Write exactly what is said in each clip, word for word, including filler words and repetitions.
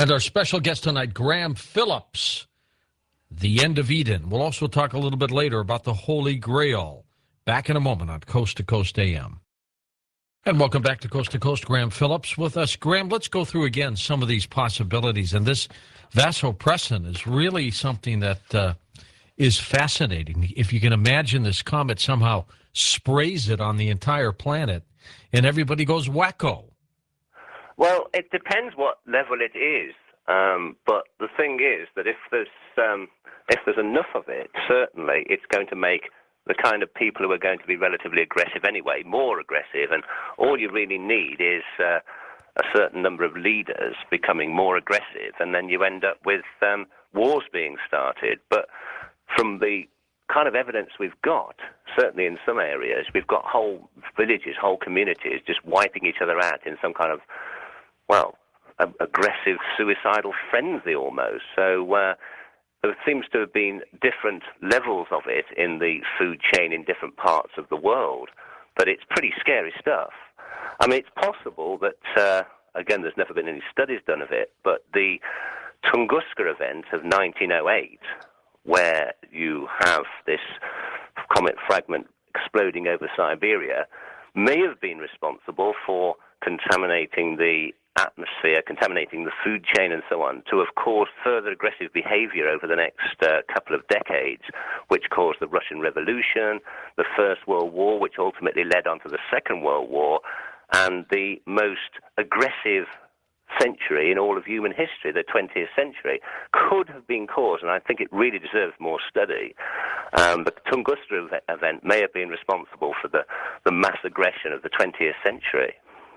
And our special guest tonight, Graham Phillips, The End of Eden. We'll also talk a little bit later about the Holy Grail. Back in a moment on Coast to Coast A M. And welcome back to Coast to Coast. Graham Phillips with us. Graham, let's go through again some of these possibilities. And this vasopressin is really something that uh, is fascinating. If you can imagine this comet somehow sprays it on the entire planet and everybody goes wacko. Well, it depends what level it is. Um, but the thing is that if there's um, if there's enough of it, certainly it's going to make the kind of people who are going to be relatively aggressive anyway more aggressive. And all you really need is uh, a certain number of leaders becoming more aggressive, and then you end up with um, wars being started. But from the kind of evidence we've got, certainly in some areas, we've got whole villages, whole communities just wiping each other out in some kind of, well, aggressive suicidal frenzy almost. So uh, there seems to have been different levels of it in the food chain in different parts of the world, but it's pretty scary stuff. I mean, it's possible that, uh, again, there's never been any studies done of it, but the Tunguska event of nineteen oh eight, where you have this comet fragment exploding over Siberia, may have been responsible for contaminating the atmosphere, contaminating the food chain and so on, to have caused further aggressive behavior over the next uh, couple of decades, which caused the Russian Revolution, the First World War, which ultimately led on to the Second World War, and the most aggressive century in all of human history, the twentieth century, could have been caused, and I think it really deserves more study. Um, the Tunguska event may have been responsible for the, the mass aggression of the twentieth century.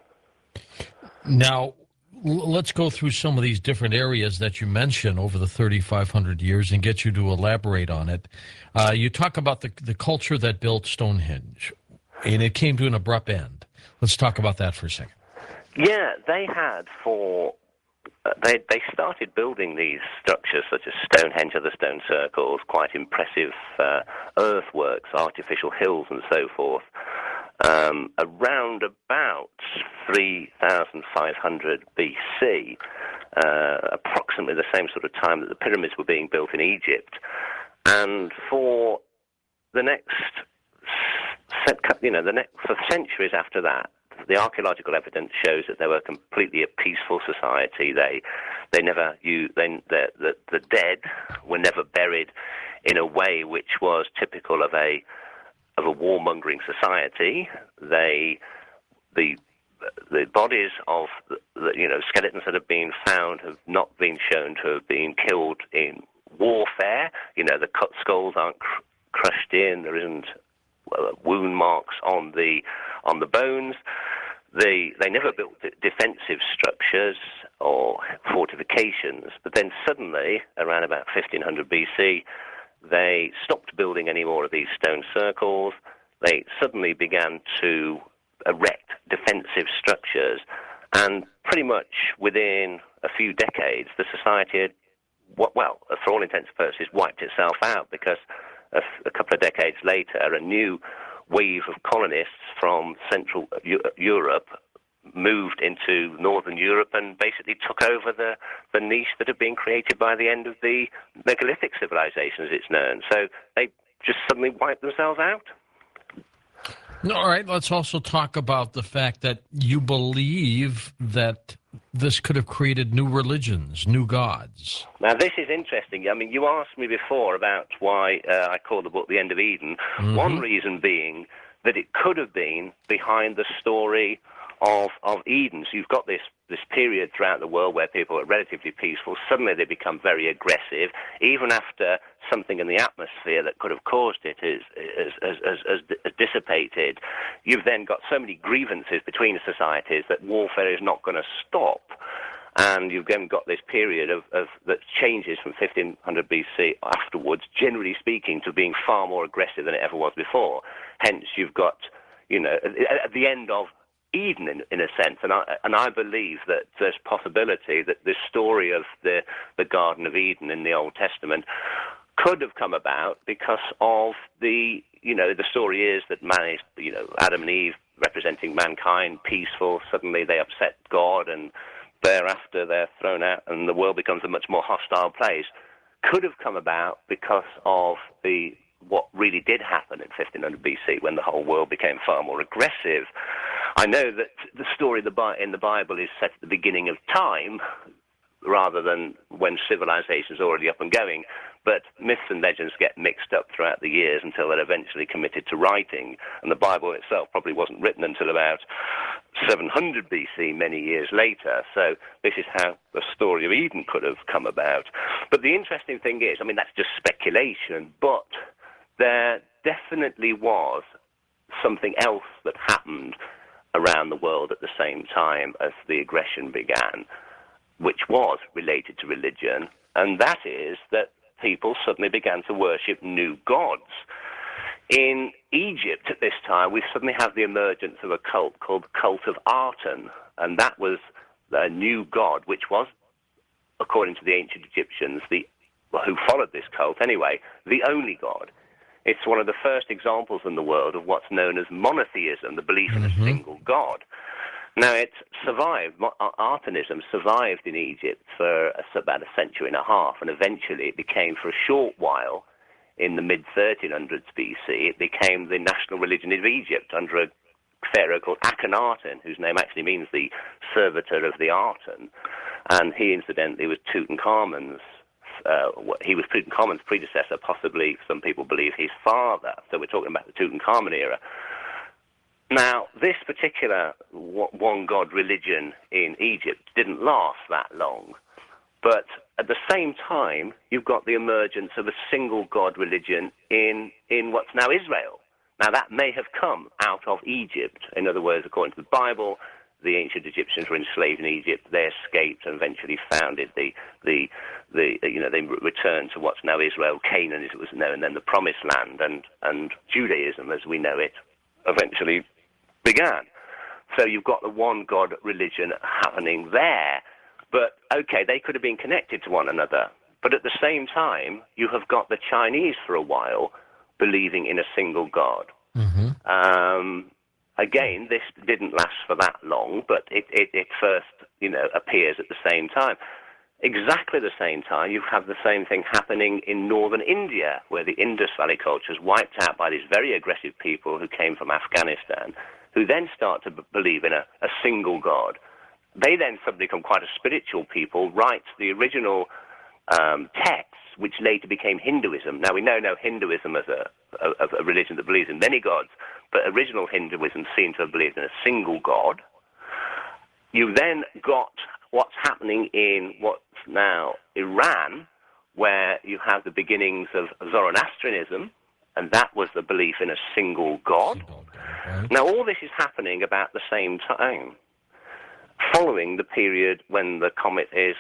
Now, l- let's go through some of these different areas that you mentioned over the thirty-five hundred years and get you to elaborate on it. Uh, you talk about the, the culture that built Stonehenge, and it came to an abrupt end. Let's talk about that for a second. Yeah, they had for... Uh, they they started building these structures such as Stonehenge or the stone circles, quite impressive uh, earthworks, artificial hills and so forth, um, around about three thousand five hundred B C, uh, approximately the same sort of time that the pyramids were being built in Egypt. And for the next, you know, the next for centuries after that, the archaeological evidence shows that they were completely a peaceful society. They, they never, you, they, the, the, the dead were never buried in a way which was typical of a, of a warmongering society. They, the, the bodies of the, the, you know, skeletons that have been found have not been shown to have been killed in warfare. You know, the cut skulls aren't cr- crushed in. There isn't well, wound marks on the on the bones. They they never built defensive structures or fortifications, but then suddenly, around about fifteen hundred B C, they stopped building any more of these stone circles. They suddenly began to erect defensive structures, and pretty much within a few decades, the society had, well, for all intents and purposes, wiped itself out, because a, a couple of decades later, a new wave of colonists from Central Europe moved into Northern Europe and basically took over the, the niche that had been created by the end of the megalithic civilization, as it's known. So they just suddenly wiped themselves out. All right, let's also talk about the fact that you believe that this could have created new religions, new gods. Now, this is interesting. I mean, you asked me before about why uh, I call the book The End of Eden. Mm-hmm. One reason being that it could have been behind the story of, of Eden. So you've got this, this period throughout the world where people are relatively peaceful. Suddenly they become very aggressive, even after something in the atmosphere that could have caused it is, is, is, is, is dissipated. You've then got so many grievances between societies that warfare is not going to stop. And you've then got this period of, of that changes from fifteen hundred B C afterwards, generally speaking, to being far more aggressive than it ever was before. Hence, you've got, you know, at, at the end of Eden, in, in a sense, and I, and I believe that there's possibility that this story of the, the Garden of Eden in the Old Testament could have come about because of the, you know, the story is that man is, you know, Adam and Eve representing mankind, peaceful, suddenly they upset God and thereafter they're thrown out and the world becomes a much more hostile place, could have come about because of the what really did happen in fifteen hundred B C when the whole world became far more aggressive. I know that the story in the Bible is set at the beginning of time rather than when civilization is already up and going, but myths and legends get mixed up throughout the years until they're eventually committed to writing, and the Bible itself probably wasn't written until about seven hundred B C, many years later. So this is how the story of Eden could have come about. But the interesting thing is, I mean, that's just speculation, but there definitely was something else that happened around the world at the same time as the aggression began, which was related to religion, and that is that people suddenly began to worship new gods. In Egypt at this time, we suddenly have the emergence of a cult called the cult of Aten, and that was a new god, which was, according to the ancient Egyptians, the who followed this cult anyway, the only god. It's one of the first examples in the world of what's known as monotheism, the belief in Mm-hmm. a single god. Now, it survived, Atenism survived in Egypt for about a century and a half, and eventually it became, for a short while, in the mid thirteen hundreds B C, it became the national religion of Egypt under a pharaoh called Akhenaten, whose name actually means the servitor of the Aten, and he, incidentally, was Tutankhamun's Uh, he was Tutankhamun's predecessor, possibly, some people believe, his father. So we're talking about the Tutankhamun era. Now, this particular one-god religion in Egypt didn't last that long. But at the same time, you've got the emergence of a single-god religion in, in what's now Israel. Now, that may have come out of Egypt. In other words, according to the Bible, the ancient Egyptians were enslaved in Egypt. They escaped and eventually founded the, the, the, you know, they returned to what's now Israel, Canaan as it was known, then the Promised Land, and, and Judaism as we know it eventually began. So you've got the one God religion happening there. But, okay, they could have been connected to one another. But at the same time, you have got the Chinese for a while believing in a single God. Mm-hmm. Um, Again, this didn't last for that long, but it, it, it first, you know, appears at the same time. Exactly the same time, you have the same thing happening in northern India, where the Indus Valley culture is wiped out by these very aggressive people who came from Afghanistan, who then start to b- believe in a, a single God. They then suddenly become quite a spiritual people, write the original um, texts, which later became Hinduism. Now, we know now Hinduism as a, a, a religion that believes in many gods, but original Hinduism seemed to have believed in a single god. You then got what's happening in what's now Iran, where you have the beginnings of Zoroastrianism, and that was the belief in a single god. Right. Now, all this is happening about the same time, following the period when the comet is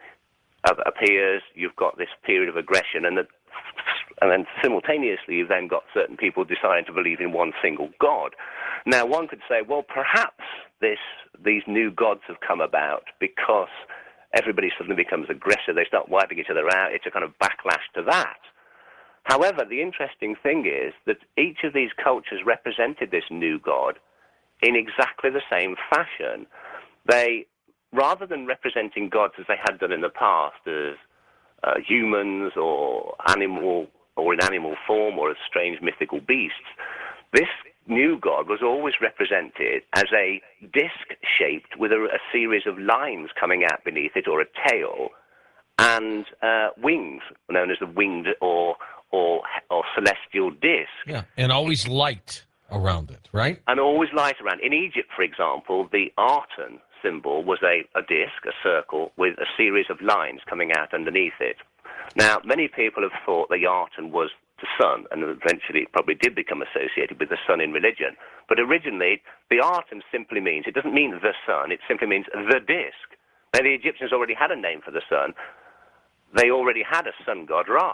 uh, appears. You've got this period of aggression, and the And then simultaneously, you've then got certain people deciding to believe in one single God. Now, one could say, well, perhaps this, these new gods have come about because everybody suddenly becomes aggressive. They start wiping each other out. It's a kind of backlash to that. However, the interesting thing is that each of these cultures represented this new God in exactly the same fashion. They, rather than representing gods as they had done in the past, as uh, humans or animal or in animal form or as strange mythical beasts, this new god was always represented as a disc shaped with a, a series of lines coming out beneath it, or a tail, and uh, wings, known as the winged or or or celestial disc. Yeah, and always light around it, right? And always light around. In Egypt, for example, the Aten symbol was a, a disc, a circle, with a series of lines coming out underneath it. Now, many people have thought the Aten was the sun, and eventually it probably did become associated with the sun in religion. But originally, the Aten simply means, it doesn't mean the sun, it simply means the disc. Now, the Egyptians already had a name for the sun. They already had a sun god, Ra.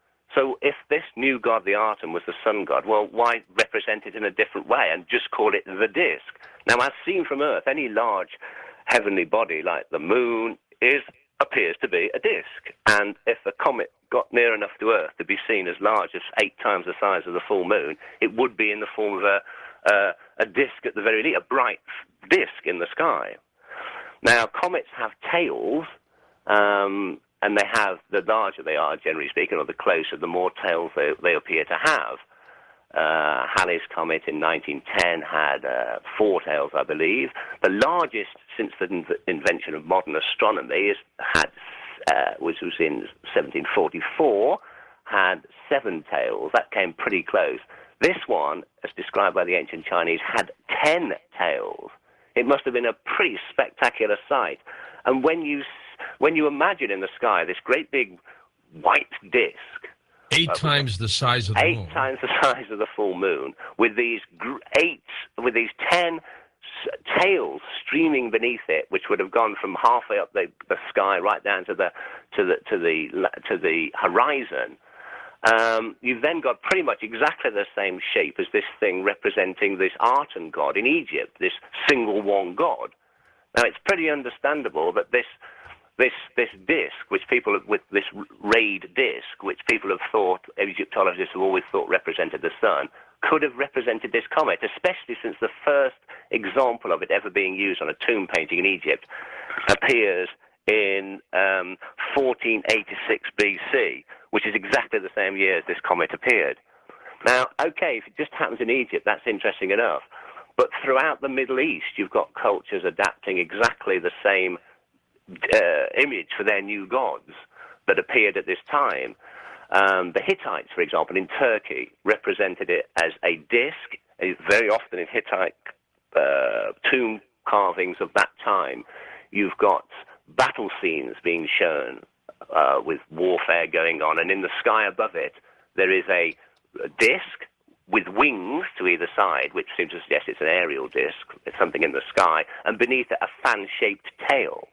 So if this new god, the Aten, was the sun god, well, why represent it in a different way and just call it the disc? Now, as seen from Earth, any large heavenly body like the moon is appears to be a disc. And if a comet got near enough to Earth to be seen as large as eight times the size of the full moon, it would be in the form of a, uh, a disc at the very least, a bright disc in the sky. Now, comets have tails, um, and they have, the larger they are, generally speaking, or the closer, the more tails they, they appear to have. Uh, Halley's Comet in nineteen ten had uh, four tails, I believe. The largest since the in- invention of modern astronomy is, had, uh, which was in seventeen forty-four, had seven tails. That came pretty close. This one, as described by the ancient Chinese, had ten tails. It must have been a pretty spectacular sight. And when you when you imagine in the sky this great big white disk, Eight uh, times the size of the eight moon. Eight times the size of the full moon, with these gr- eight, with these ten s- tails streaming beneath it, which would have gone from halfway up the, the sky right down to the to the to the to the horizon. Um, you've then got pretty much exactly the same shape as this thing representing this Aten god in Egypt, this single one god. Now, it's pretty understandable that this this this disc, which people with this rayed disc, which people have thought, Egyptologists have always thought represented the sun, could have represented this comet, especially since the first example of it ever being used on a tomb painting in Egypt appears in um, fourteen eighty-six B C, which is exactly the same year as this comet appeared. Now, okay, if it just happens in Egypt, that's interesting enough. But throughout the Middle East, you've got cultures adapting exactly the same uh, image for their new gods that appeared at this time. Um, the Hittites, for example, in Turkey, represented it as a disc. Very often in Hittite uh, tomb carvings of that time, you've got battle scenes being shown uh, with warfare going on, and in the sky above it, there is a, a disc with wings to either side, which seems to suggest it's an aerial disc, it's something in the sky, and beneath it a fan-shaped tail.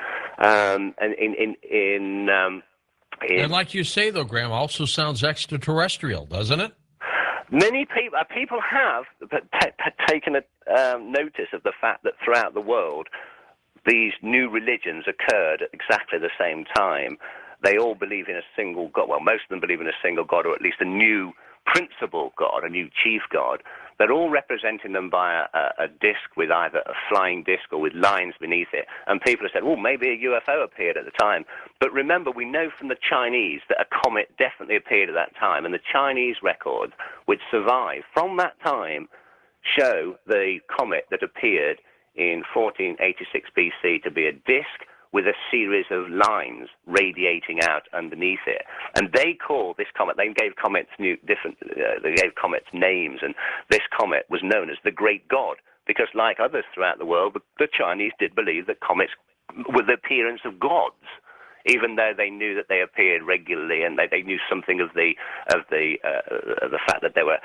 Um, and in in in, um, in and like you say, though, Graham, also sounds extraterrestrial, doesn't it? Many people uh, people have t- t- taken a um, notice of the fact that throughout the world, these new religions occurred at exactly the same time. They all believe in a single God. Well, most of them believe in a single God, or at least a new principal God, a new chief God. They're all representing them by a, a disc with either a flying disc or with lines beneath it. And people have said, well, maybe a U F O appeared at the time. But remember, we know from the Chinese that a comet definitely appeared at that time. And the Chinese records, which survive from that time, show the comet that appeared in fourteen eighty-six B C to be a disk with a series of lines radiating out underneath it. And they call this comet, they gave comets new, different, uh, they gave comets names, and this comet was known as the Great God, because like others throughout the world, the, the Chinese did believe that comets were the appearance of gods, even though they knew that they appeared regularly, and they, they knew something of the of the uh, of the fact that they were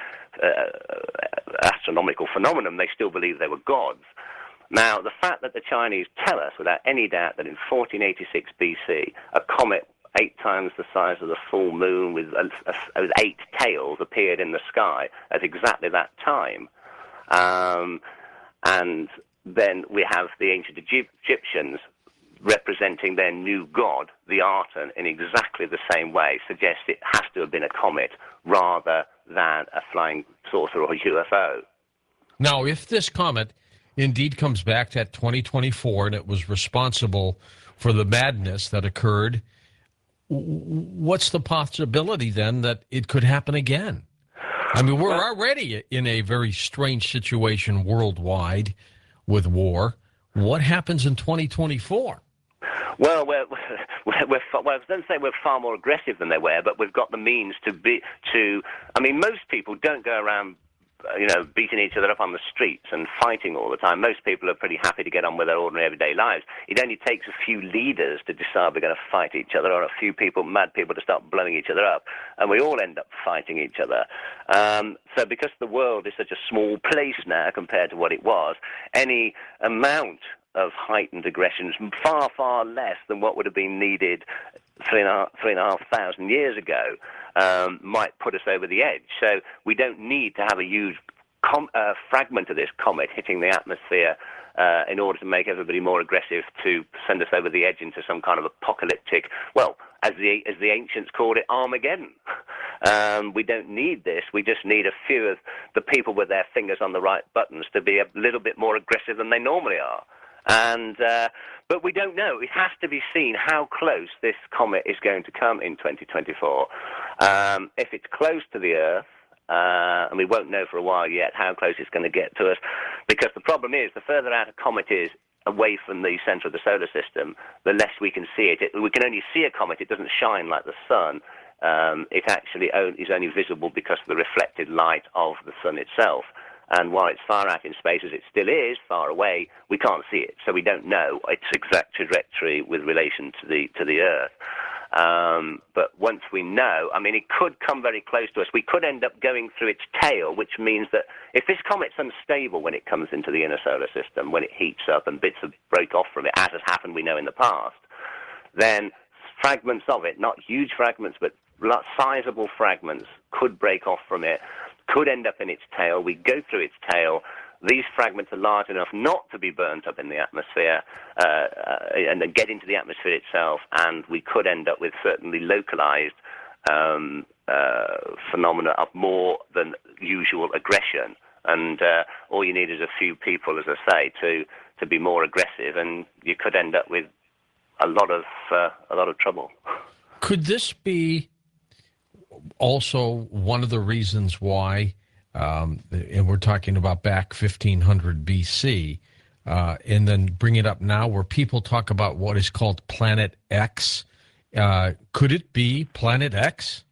uh, astronomical phenomenon. They still believed they were gods. Now, the fact that the Chinese tell us without any doubt that in fourteen eighty-six B C, a comet eight times the size of the full moon with, a, a, with eight tails appeared in the sky at exactly that time. Um, and then we have the ancient Egypt- Egyptians representing their new god, the Aten, in exactly the same way, suggests it has to have been a comet rather than a flying saucer or a U F O. Now, if this comet indeed comes back to twenty twenty-four and it was responsible for the madness that occurred, what's the possibility then that it could happen again? I mean, we're already in a very strange situation worldwide with war. What happens in twenty twenty-four? Well, we're, we're, we're well, I don't say we're far more aggressive than they were, but we've got the means to be, to, I mean, most people don't go around, you know, beating each other up on the streets and fighting all the time. Most people are pretty happy to get on with their ordinary everyday lives. It only takes a few leaders to decide we're going to fight each other, or a few people, mad people, to start blowing each other up, and we all end up fighting each other. Um, so because the world is such a small place now compared to what it was, any amount of heightened aggression is far, far less than what would have been needed three and a half, three and a half thousand years ago. Um, might put us over the edge. So we don't need to have a huge com- uh, fragment of this comet hitting the atmosphere uh, in order to make everybody more aggressive to send us over the edge into some kind of apocalyptic, well, as the as the ancients called it, Armageddon. Um, we don't need this. We just need a few of the people with their fingers on the right buttons to be a little bit more aggressive than they normally are. And uh, but we don't know. It has to be seen how close this comet is going to come in twenty twenty-four. Um, if it's close to the Earth, uh, and we won't know for a while yet how close it's going to get to us, because the problem is the further out a comet is away from the center of the solar system, the less we can see it. it we can only see a comet. It doesn't shine like the sun. Um, it actually is only visible because of the reflected light of the sun itself. And while it's far out in space, as it still is, far away, we can't see it. So we don't know its exact trajectory with relation to the to the Earth. Um, but once we know, I mean, it could come very close to us. We could end up going through its tail, which means that if this comet's unstable when it comes into the inner solar system, when it heats up and bits of break off from it, as has happened, we know, in the past, then fragments of it, not huge fragments, but sizable fragments, could break off from it, could end up in its tail. We go through its tail. These fragments are large enough not to be burnt up in the atmosphere uh, uh, and then get into the atmosphere itself, and we could end up with certainly localized um, uh, phenomena of more than usual aggression. And uh, all you need is a few people, as I say, to, to be more aggressive, and you could end up with a lot of uh, a lot of trouble. Could this be also one of the reasons why, um, and we're talking about back fifteen hundred B C, uh, and then bring it up now where people talk about what is called Planet X. Uh, could it be Planet X?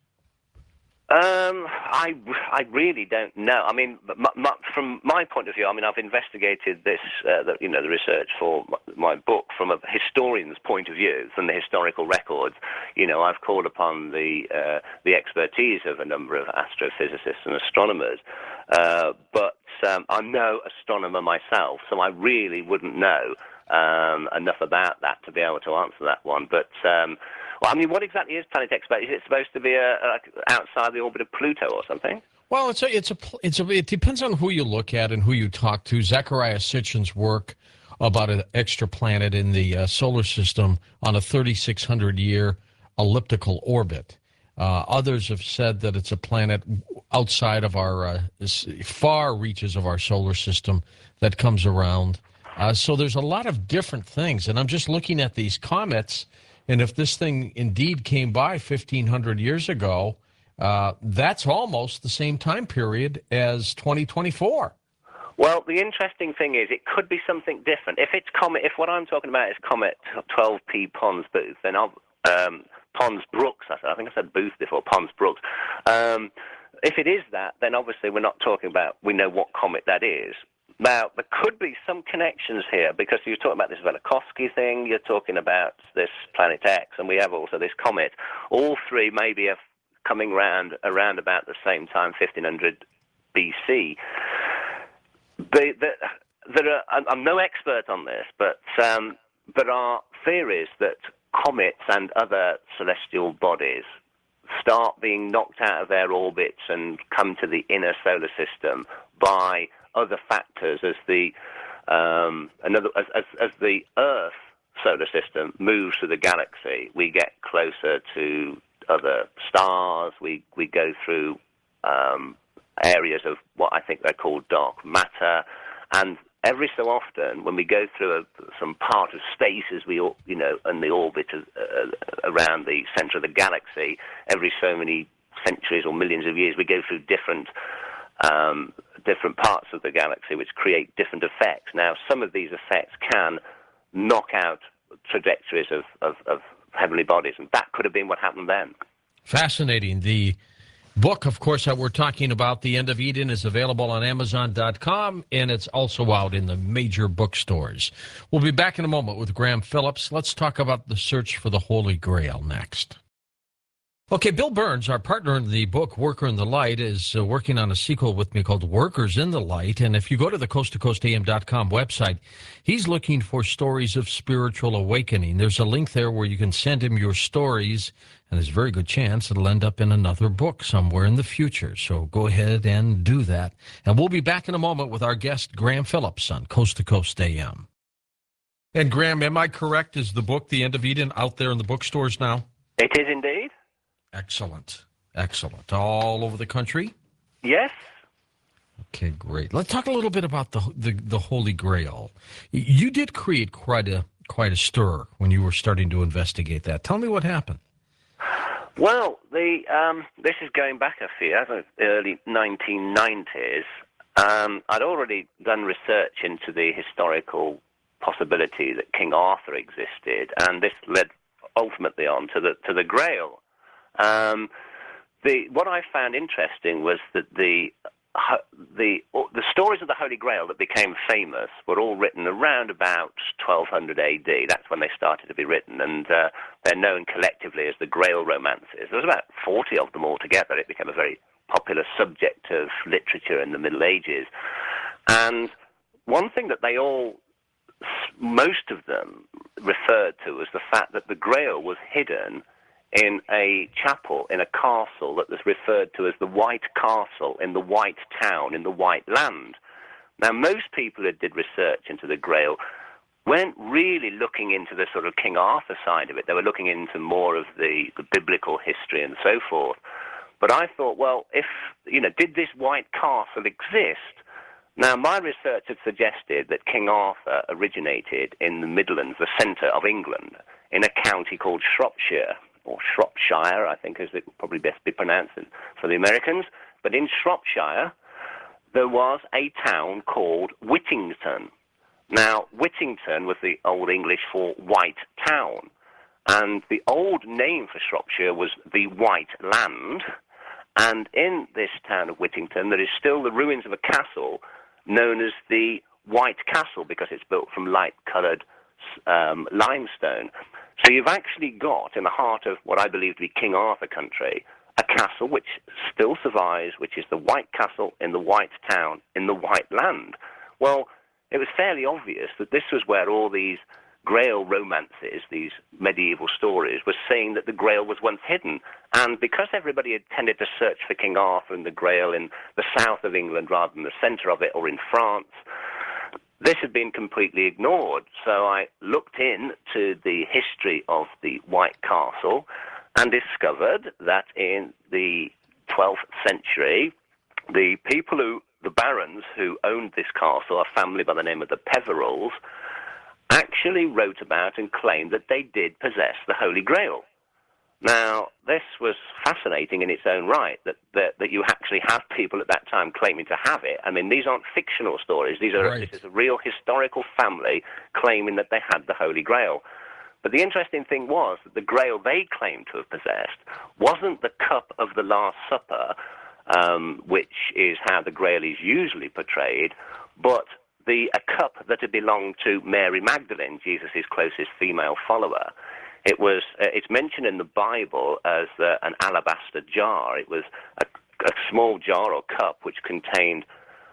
Um, I, I really don't know. I mean, m- m- from my point of view, I mean, I've investigated this, uh, the, you know, the research for my book from a historian's point of view, from the historical records. You know, I've called upon the uh, the expertise of a number of astrophysicists and astronomers, uh, but um, I'm no astronomer myself, so I really wouldn't know um, enough about that to be able to answer that one. But um, well, I mean, what exactly is Planet X? Is it supposed to be a, a, outside the orbit of Pluto or something? Well, it's a, it's a, it's a, it depends on who you look at and who you talk to. Zechariah Sitchin's work about an extra planet in the uh, solar system on a thirty-six hundred year elliptical orbit. Uh, others have said that it's a planet outside of our uh, far reaches of our solar system that comes around. Uh, so there's a lot of different things, and I'm just looking at these comets. And if this thing indeed came by fifteen hundred years ago, uh, that's almost the same time period as twenty twenty-four. Well, the interesting thing is it could be something different. If it's comet, if what I'm talking about is Comet twelve P Pons Booth, then I'll, um, Pons Brooks, I, said, I think I said Booth before, Pons Brooks. Um, if it is that, then obviously we're not talking about, we know what comet that is. Now, there could be some connections here, because you're talking about this Velikovsky thing, you're talking about this Planet X, and we have also this comet. All three maybe are coming round around about the same time, fifteen hundred B C. The, the, there are, I'm no expert on this, but um, there are theories that comets and other celestial bodies start being knocked out of their orbits and come to the inner solar system by other factors as the um, another as, as as the Earth solar system moves through the galaxy. We get closer to other stars. We we go through um, areas of what I think they're called dark matter, and every so often, when we go through a, some part of space, as we you know, in the orbit of, uh, around the center of the galaxy, every so many centuries or millions of years, we go through different. Um, different parts of the galaxy which create different effects. Now, some of these effects can knock out trajectories of, of, of heavenly bodies, and that could have been what happened then. Fascinating. The book, of course, that we're talking about, The End of Eden, is available on Amazon dot com, and it's also out in the major bookstores. We'll be back in a moment with Graham Phillips. Let's talk about the search for the Holy Grail next. Okay, Bill Burns, our partner in the book Worker in the Light, is uh, working on a sequel with me called Workers in the Light. And if you go to the coast to coast A M dot com website, he's looking for stories of spiritual awakening. There's a link there where you can send him your stories, and there's a very good chance it'll end up in another book somewhere in the future. So go ahead and do that. And we'll be back in a moment with our guest, Graham Phillips, on Coast to Coast A M. And Graham, am I correct? Is the book The End of Eden out there in the bookstores now? It is indeed. Excellent. Excellent. All over the country? Yes. Okay, great. Let's talk a little bit about the the, the Holy Grail. You did create quite a quite a stir when you were starting to investigate that. Tell me what happened. Well, the um, this is going back a few, the early nineteen nineties. Um, I'd already done research into the historical possibility that King Arthur existed, and this led ultimately on to the to the Grail. Um, the what I found interesting was that the the the stories of the Holy Grail that became famous were all written around about twelve hundred A D. That's when they started to be written, and uh, they're known collectively as the Grail romances. There was about forty of them altogether. It became a very popular subject of literature in the Middle Ages. And one thing that they all, most of them, referred to was the fact that the Grail was hidden in a chapel, in a castle that was referred to as the White Castle in the White Town in the White Land. Now, most people who did research into the Grail weren't really looking into the sort of King Arthur side of it. They were looking into more of the, the biblical history and so forth. But I thought, well, if, you know, did this White Castle exist? Now, my research had suggested that King Arthur originated in the Midlands, the centre of England, in a county called Shropshire, or Shropshire, I think, as it would probably best be pronounced for the Americans. But in Shropshire, there was a town called Whittington. Now, Whittington was the Old English for White Town, and the old name for Shropshire was the White Land. And in this town of Whittington, there is still the ruins of a castle known as the White Castle, because it's built from light-coloured um, limestone. So you've actually got, in the heart of what I believe to be King Arthur country, a castle which still survives, which is the White Castle in the White Town in the White Land. Well, it was fairly obvious that this was where all these Grail romances, these medieval stories, were saying that the Grail was once hidden. And because everybody had tended to search for King Arthur and the Grail in the south of England rather than the centre of it, or in France, this had been completely ignored. So I looked into the history of the White Castle and discovered that in the twelfth century, the people who, the barons who owned this castle, a family by the name of the Peverills, actually wrote about and claimed that they did possess the Holy Grail. Now, this was fascinating in its own right, that, that that you actually have people at that time claiming to have it. I mean, these aren't fictional stories. These are Right. This is a real historical family claiming that they had the Holy Grail. But the interesting thing was that the Grail they claimed to have possessed wasn't the cup of the Last Supper, um, which is how the Grail is usually portrayed, but the a cup that had belonged to Mary Magdalene, Jesus' closest female follower. It was. Uh, it's mentioned in the Bible as uh, an alabaster jar. It was a, a small jar or cup which contained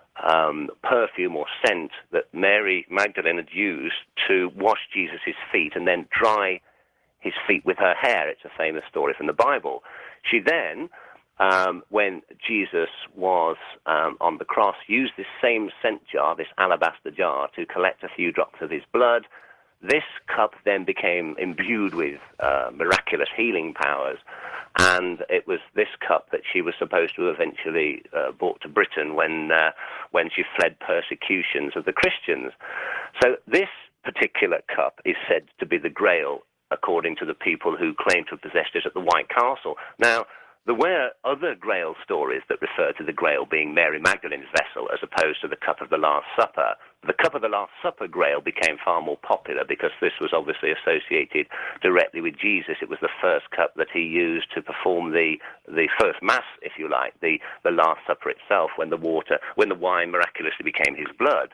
um, perfume or scent that Mary Magdalene had used to wash Jesus' feet and then dry his feet with her hair. It's a famous story from the Bible. She then, um, when Jesus was um, on the cross, used this same scent jar, this alabaster jar, to collect a few drops of his blood. This cup then became imbued with uh, miraculous healing powers, and it was this cup that she was supposed to eventually uh, brought to Britain when uh, when she fled persecutions of the Christians. So this particular cup is said to be the Grail, according to the people who claim to have possessed it at the White Castle. Now, there were other Grail stories that refer to the Grail being Mary Magdalene's vessel as opposed to the Cup of the Last Supper. The Cup of the Last Supper Grail became far more popular because this was obviously associated directly with Jesus. It was the first cup that he used to perform the the first Mass, if you like, the, the Last Supper itself, when the water, when the wine miraculously became his blood.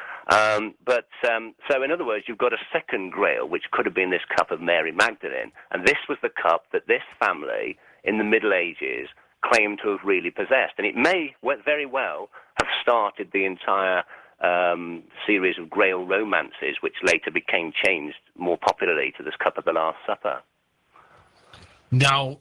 Um, but um, so, in other words, you've got a second Grail, which could have been this cup of Mary Magdalene, and this was the cup that this family in the Middle Ages claimed to have really possessed. And it may very well have started the entire um, series of Grail romances, which later became changed more popularly to this Cup of the Last Supper. Now,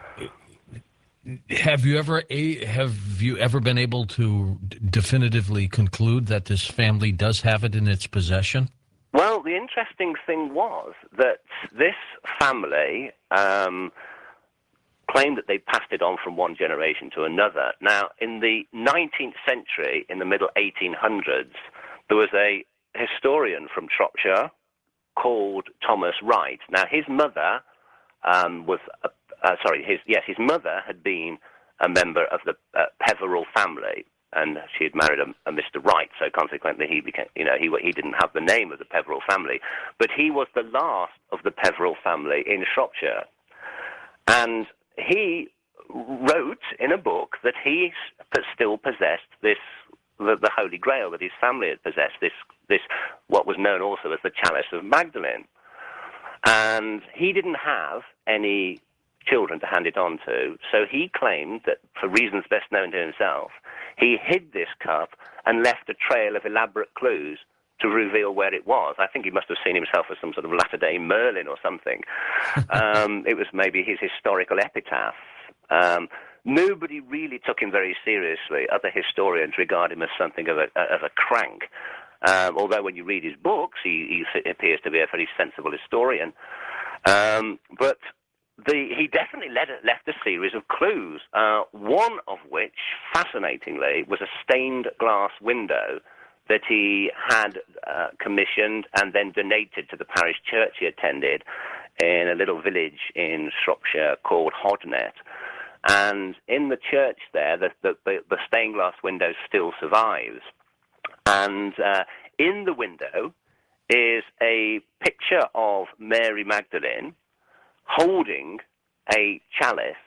have you ever a, have you ever been able to definitively conclude that this family does have it in its possession? Well, the interesting thing was that this family um, claimed that they passed it on from one generation to another. Now, in the nineteenth century, in the middle eighteen hundreds, there was a historian from Shropshire called Thomas Wright. Now, his mother um, was, a, uh, sorry, his yes, his mother had been a member of the uh, Peveril family, and she had married a, a Mister Wright, so consequently he became, you know, he he didn't have the name of the Peveril family, but he was the last of the Peveril family in Shropshire, and he wrote in a book that he still possessed this, the, the Holy Grail, that his family had possessed, this, this what was known also as the Chalice of Magdalene. And he didn't have any children to hand it on to, so he claimed that, for reasons best known to himself, he hid this cup and left a trail of elaborate clues to reveal where it was. I think he must have seen himself as some sort of latter-day Merlin or something. um, it was maybe his historical epitaph. Um, nobody really took him very seriously. Other historians regard him as something of a, of a crank. Um, although when you read his books, he, he appears to be a very sensible historian. Um, but the, he definitely led, left a series of clues, uh, one of which, fascinatingly, was a stained glass window that he had uh, commissioned and then donated to the parish church he attended in a little village in Shropshire called Hodnet. And in the church there, the, the, the stained glass window still survives. And uh, in the window is a picture of Mary Magdalene holding a chalice,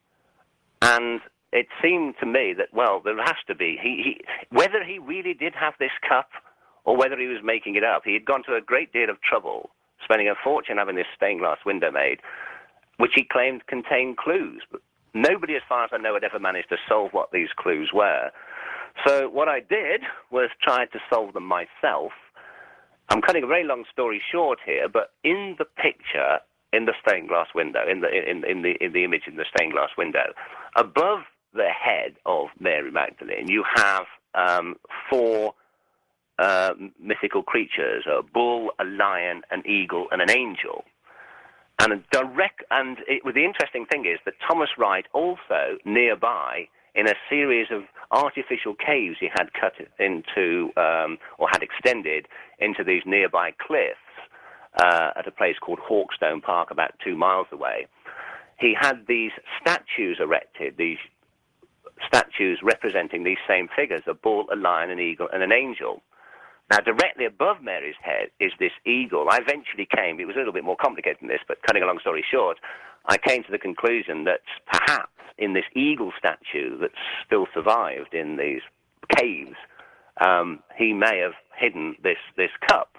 and it seemed to me that, well, there has to be, he, he, whether he really did have this cup or whether he was making it up, he had gone to a great deal of trouble, spending a fortune having this stained glass window made, which he claimed contained clues. But nobody, as far as I know, had ever managed to solve what these clues were. So what I did was try to solve them myself. I'm cutting a very long story short here, but in the picture, in the stained glass window, in the in, in the in the image in the stained glass window, above the head of Mary Magdalene, you have um, four uh, mythical creatures: a bull, a lion, an eagle, and an angel. And a direct, and it, well, the interesting thing is that Thomas Wright also nearby, in a series of artificial caves he had cut into, um, or had extended into these nearby cliffs uh, at a place called Hawkstone Park, about two miles away, he had these statues erected, these statues representing these same figures: a bull, a lion, an eagle, and an angel. Now, directly above Mary's head is this eagle. I eventually came, it was a little bit more complicated than this, but cutting a long story short, I came to the conclusion that perhaps in this eagle statue that's still survived in these caves, um, he may have hidden this, this cup.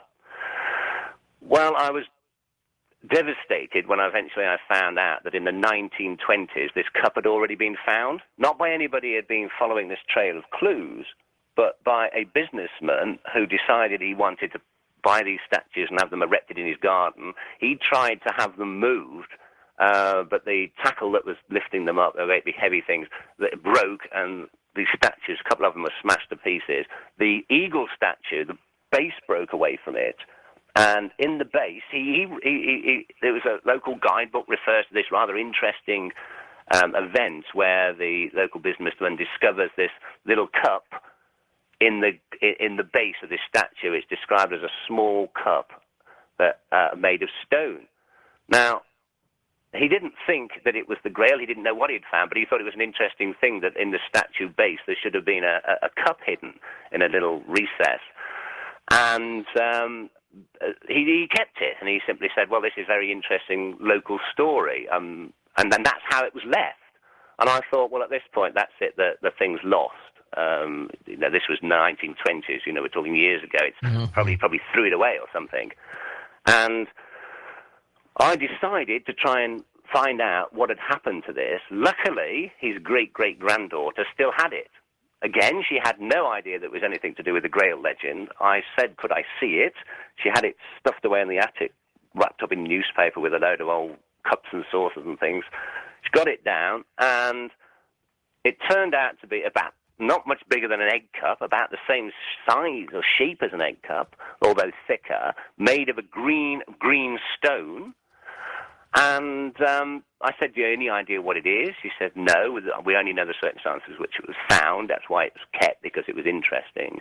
Well, I was devastated when eventually I found out that in the nineteen twenties this cup had already been found, not by anybody who had been following this trail of clues, but by a businessman who decided he wanted to buy these statues and have them erected in his garden. He tried to have them moved, uh, but the tackle that was lifting them up, they were great big heavy things, that broke, and these statues, a couple of them were smashed to pieces. The eagle statue, the base broke away from it, and in the base, he, he, he, he, there was a local guidebook refers to this rather interesting um, event where the local businessman discovers this little cup in the in the base of this statue. It's described as a small cup that uh, made of stone. Now, he didn't think that it was the Grail. He didn't know what he'd found, but he thought it was an interesting thing that in the statue base there should have been a, a, a cup hidden in a little recess. And um, he, he kept it, and he simply said, well, this is a very interesting local story. Um, and then that's how it was left. And I thought, well, at this point, that's it, the, the thing's lost. Um, you know, this was nineteen twenties, you know, we're talking years ago. It's mm-hmm. probably probably threw it away or something. And I decided to try and find out what had happened to this. Luckily, his great-great-granddaughter still had it. Again, she had no idea that it was anything to do with the Grail legend. I said, could I see it? She had it stuffed away in the attic, wrapped up in newspaper with a load of old cups and saucers and things. She got it down, and it turned out to be about not much bigger than an egg cup, about the same size or shape as an egg cup, although thicker, made of a green green stone. And um, I said, do you have any idea what it is? She said, no, we only know the circumstances which it was found. That's why it was kept, because it was interesting.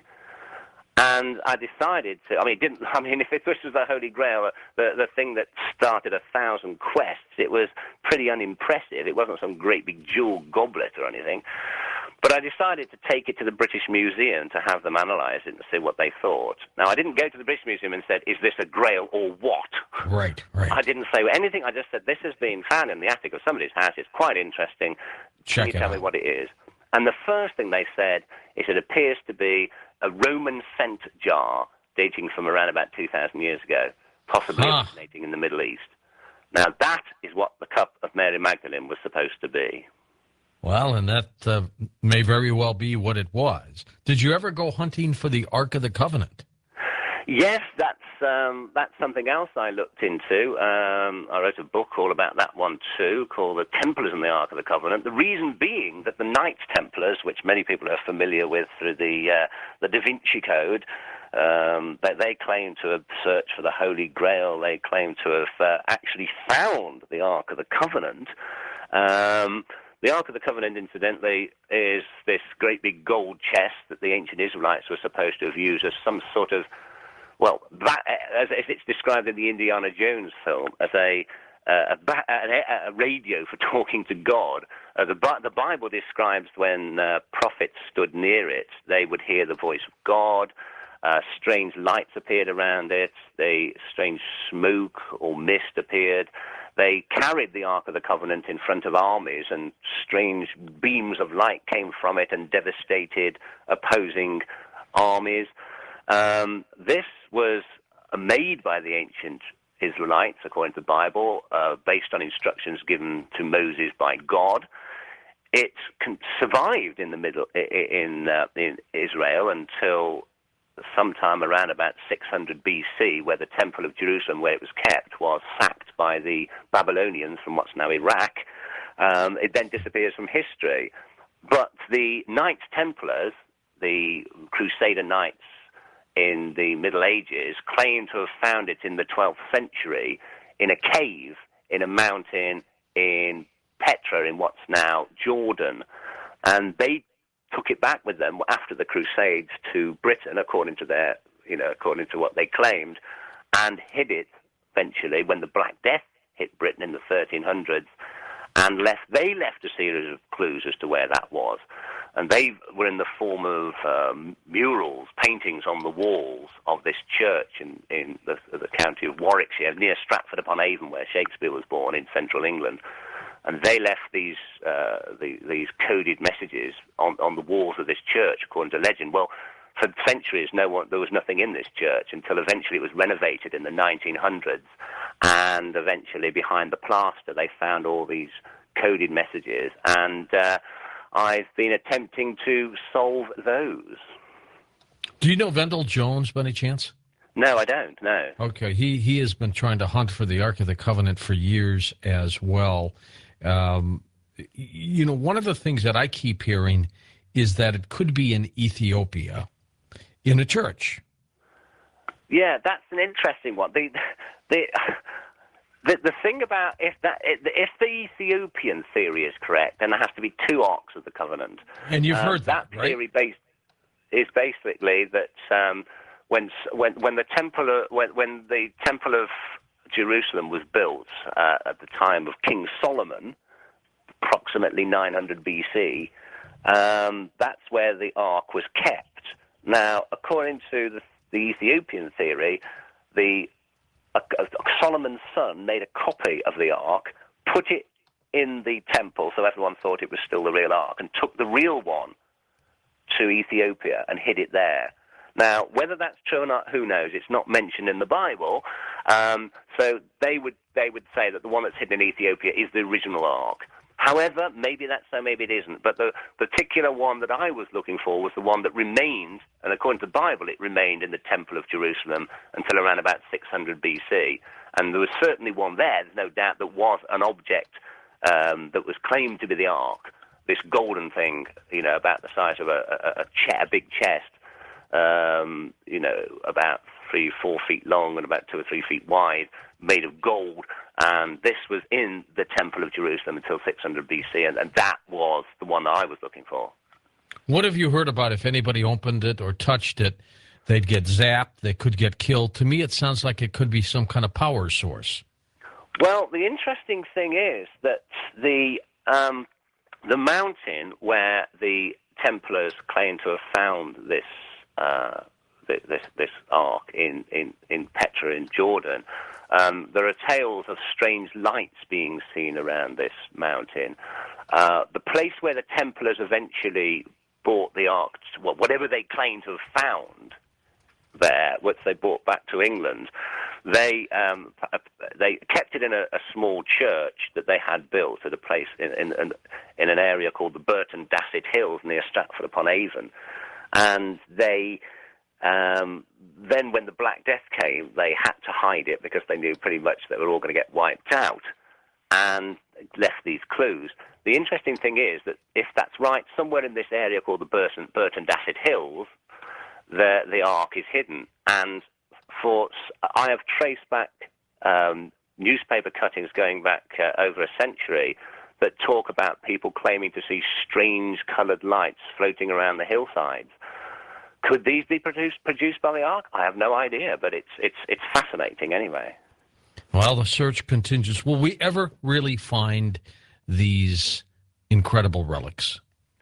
And I decided to, I mean, it didn't, I mean, if this was the Holy Grail, the, the thing that started a thousand quests, it was pretty unimpressive. It wasn't some great big jewel goblet or anything. But I decided to take it to the British Museum to have them analyze it and see what they thought. Now, I didn't go to the British Museum and said, is this a grail or what? Right, right. I didn't say anything. I just said, this has been found in the attic of somebody's house. It's quite interesting. Check Can you it tell out. me what it is? And the first thing they said is it appears to be a Roman scent jar dating from around about two thousand years ago, possibly Huh. originating in the Middle East. Now, that is what the cup of Mary Magdalene was supposed to be. Well, and that uh, may very well be what it was. Did you ever go hunting for the Ark of the Covenant? Yes, that's um, that's something else I looked into. Um, I wrote a book all about that one too, called The Templars and the Ark of the Covenant. The reason being that the Knights Templars, which many people are familiar with through the uh, the Da Vinci Code, um, they, they claim to have searched for the Holy Grail. They claim to have uh, actually found the Ark of the Covenant. Um, The Ark of the Covenant, incidentally, is this great big gold chest that the ancient Israelites were supposed to have used as some sort of, well, that, as if it's described in the Indiana Jones film, as a uh, a, a, a radio for talking to God. Uh, the, the Bible describes when uh, prophets stood near it, they would hear the voice of God. Uh, strange lights appeared around it. They, strange smoke or mist appeared. They carried the Ark of the Covenant in front of armies, and strange beams of light came from it and devastated opposing armies. Um, this was made by the ancient Israelites, according to the Bible, uh, based on instructions given to Moses by God. It con- survived in the middle in uh, in Israel until sometime around about six hundred B C, where the Temple of Jerusalem, where it was kept, was sacked by the Babylonians from what's now Iraq. Um, it then disappears from history. But the Knights Templars, the Crusader Knights in the Middle Ages, claim to have found it in the twelfth century in a cave in a mountain in Petra, in what's now Jordan. And they took it back with them after the Crusades to Britain, according to their, you know, according to what they claimed, and hid it eventually when the Black Death hit Britain in the thirteen hundreds, and left. They left a series of clues as to where that was, and they were in the form of um, murals, paintings on the walls of this church in in the, the county of Warwickshire, near Stratford upon Avon, where Shakespeare was born, in central England. And they left these uh, the, these coded messages on, on the walls of this church, according to legend. Well, for centuries, no one, there was nothing in this church until eventually it was renovated in the nineteen hundreds. And eventually, behind the plaster, they found all these coded messages. And uh, I've been attempting to solve those. Do you know Vendell Jones, by any chance? No, I don't, no. Okay, he, he has been trying to hunt for the Ark of the Covenant for years as well. Um, you know, one of the things that I keep hearing is that it could be in Ethiopia, in a church. Yeah, that's an interesting one. The the the, the thing about if that if the Ethiopian theory is correct, then there has to be two Arks of the Covenant. And you've um, heard that, that right? theory based is basically that um, when when when the temple of, when when the Temple of Jerusalem was built uh, at the time of King Solomon, approximately nine hundred B C, um, that's where the Ark was kept. Now, according to the, the Ethiopian theory, the uh, Solomon's son made a copy of the Ark, put it in the temple so everyone thought it was still the real Ark, and took the real one to Ethiopia and hid it there. Now, whether that's true or not, who knows? It's not mentioned in the Bible. Um, so they would they would say that the one that's hidden in Ethiopia is the original Ark. However, maybe that's so, maybe it isn't. But the particular one that I was looking for was the one that remained, and according to the Bible, it remained in the Temple of Jerusalem until around about six hundred B C. And there was certainly one there, there's no doubt, that was an object um, that was claimed to be the Ark, this golden thing, you know, about the size of a, a, a, che- a big chest, um, you know, about three, four feet long and about two or three feet wide, made of gold, and this was in the Temple of Jerusalem until six hundred B C, and, and that was the one that I was looking for. What have you heard about if anybody opened it or touched it, they'd get zapped, they could get killed? To me, it sounds like it could be some kind of power source. Well, the interesting thing is that the um, the mountain where the Templars claim to have found this uh, this this ark in, in, in Petra in Jordan, um, there are tales of strange lights being seen around this mountain. Uh, the place where the Templars eventually brought the ark, well, whatever they claim to have found there, which they brought back to England, they um, they kept it in a, a small church that they had built at a place in in, in an area called the Burton Dasset Hills near Stratford upon Avon, and they. Um, then when the Black Death came, they had to hide it because they knew pretty much they were all going to get wiped out, and left these clues. The interesting thing is that if that's right, somewhere in this area called the Burton, Burton Dasset Hills, the, the Ark is hidden. And for I have traced back um, newspaper cuttings going back uh, over a century that talk about people claiming to see strange coloured lights floating around the hillsides. Could these be produced produced by the Ark? I have no idea, but it's it's it's fascinating anyway. Well, the search continues. Will we ever really find these incredible relics?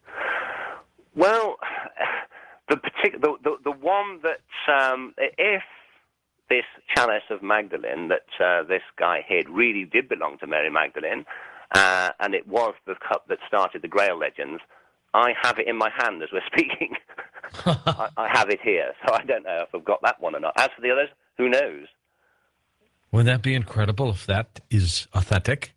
Well, the particular the, the the one that um, if this chalice of Magdalene that uh, this guy hid really did belong to Mary Magdalene, uh, and it was the cup that started the Grail legends, I have it in my hand as we're speaking. I, I have it here, so I don't know if I've got that one or not. As for the others, who knows? Wouldn't that be incredible if that is authentic?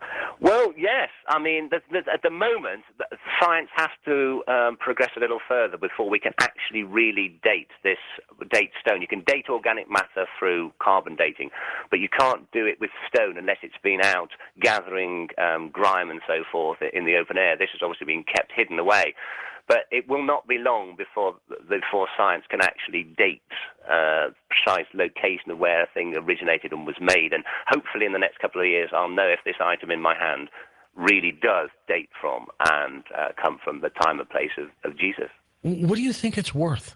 Well, yes. I mean, there's, there's, at the moment, science has to um, progress a little further before we can actually really date this date stone. You can date organic matter through carbon dating, but you can't do it with stone unless it's been out gathering um, grime and so forth in the open air. This has obviously been kept hidden away. But it will not be long before before science can actually date uh, precise location of where a thing originated and was made. And hopefully in the next couple of years, I'll know if this item in my hand really does date from and uh, come from the time and place of, of Jesus. What do you think it's worth?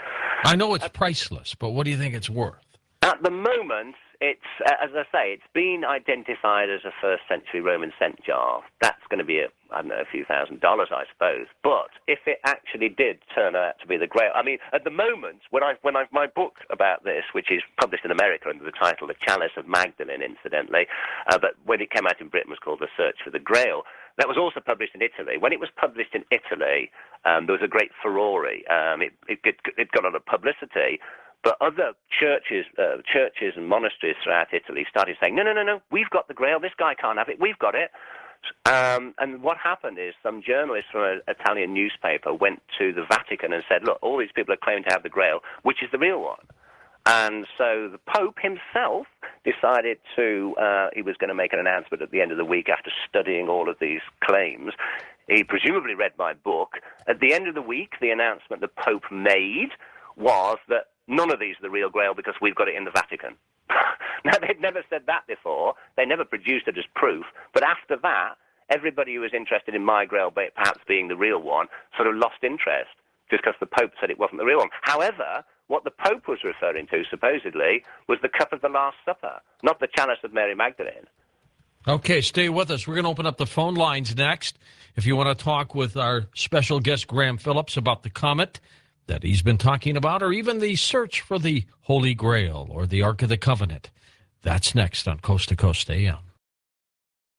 I know it's priceless, but what do you think it's worth? At the moment, it's, uh, as I say, it's been identified as a first century Roman scent jar. That's going to be, a, I don't know, a few thousand dollars, I suppose. But if it actually did turn out to be the Grail, I mean, at the moment, when I, when I, my book about this, which is published in America under the title The Chalice of Magdalene, incidentally, uh, but when it came out in Britain, it was called The Search for the Grail. That was also published in Italy. When it was published in Italy, um, there was a great furore. Um, it, it, it got a lot of publicity. But other churches, uh, churches and monasteries throughout Italy started saying, no, no, no, no, we've got the Grail. This guy can't have it. We've got it. Um, and what happened is some journalists from an Italian newspaper went to the Vatican and said, look, all these people are claiming to have the Grail. Which is the real one? And so the Pope himself decided to, uh, he was going to make an announcement at the end of the week after studying all of these claims. He presumably read my book. At the end of the week, the announcement the Pope made was that none of these are the real Grail because we've got it in the Vatican. Now, they'd never said that before. They never produced it as proof. But after that, everybody who was interested in my Grail perhaps being the real one sort of lost interest just because the Pope said it wasn't the real one. However, what the Pope was referring to, supposedly, was the cup of the Last Supper, not the chalice of Mary Magdalene. Okay, stay with us. We're going to open up the phone lines next. If you want to talk with our special guest, Graham Phillips, about the comet that he's been talking about, or even the search for the Holy Grail or the Ark of the Covenant. That's next on Coast to Coast A M.